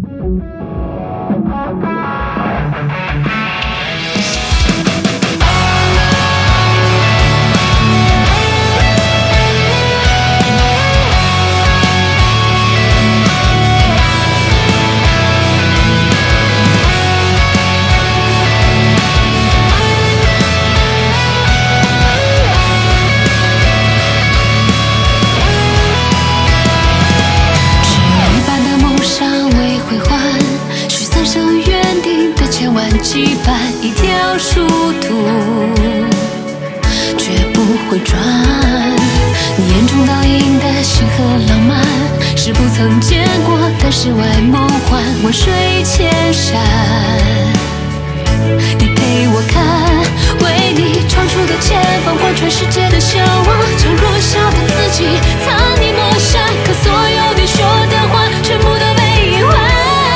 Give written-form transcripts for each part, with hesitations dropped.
羁绊一条殊途，绝不会转。你眼中倒映的星河浪漫，是不曾见过的世外梦幻。万水千山，你陪我看，为你闯出的前方，贯穿世界的向往。将弱小的自己藏你抹杀，可所有你说的话，全部都被遗忘。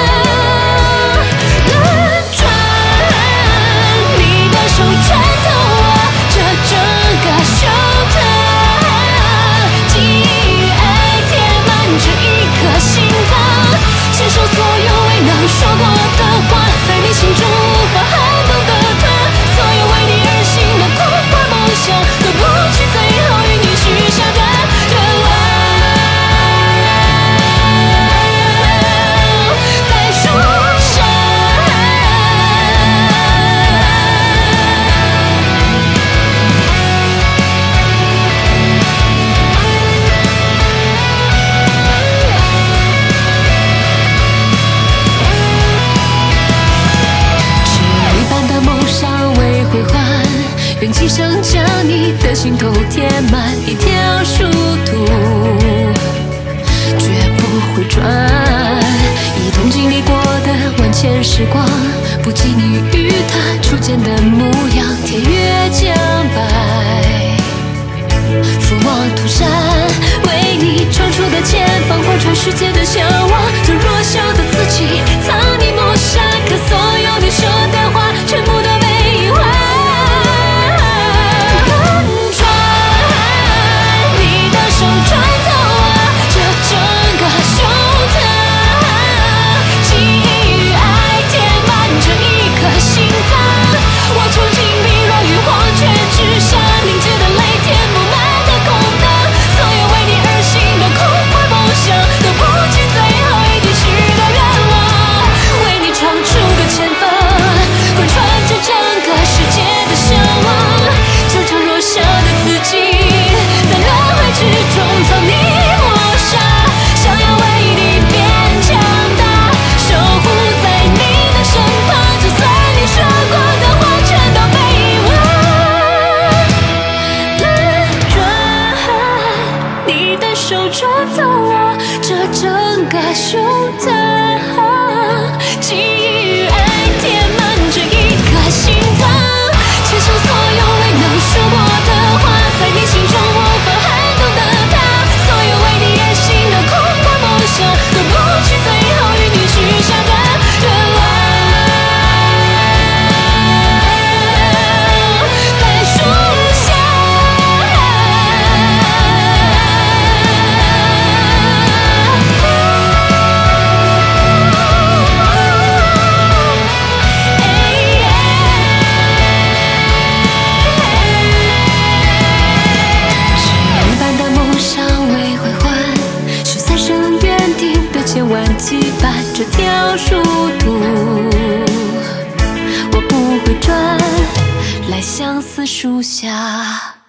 手穿透我这整个胸膛，记忆爱填满这一颗心脏，牵手所有未能说过的话，在你心中无法撼动的他，所有为你而行的空幻梦想，都不去最后与你许下的愿望。在树上愿今生将你的心头填满一条殊途，绝不会转。一同经历过的万千时光，不及你与他初见的模样。天越将白，俯望涂山，为你闯出的前方，贯穿世界的向往。将弱小的自己藏你抹杀，可所有你说的话，全部都被遗忘。手穿透我这整个胸膛，记忆与爱填满这一颗心脏，牵手所有未能说过的话，在你心中无法撼动的他，所有为你而行的空幻梦想，都不去最后与你许下的愿望。在树下羁绊这条殊途，我不会转，来相思树下。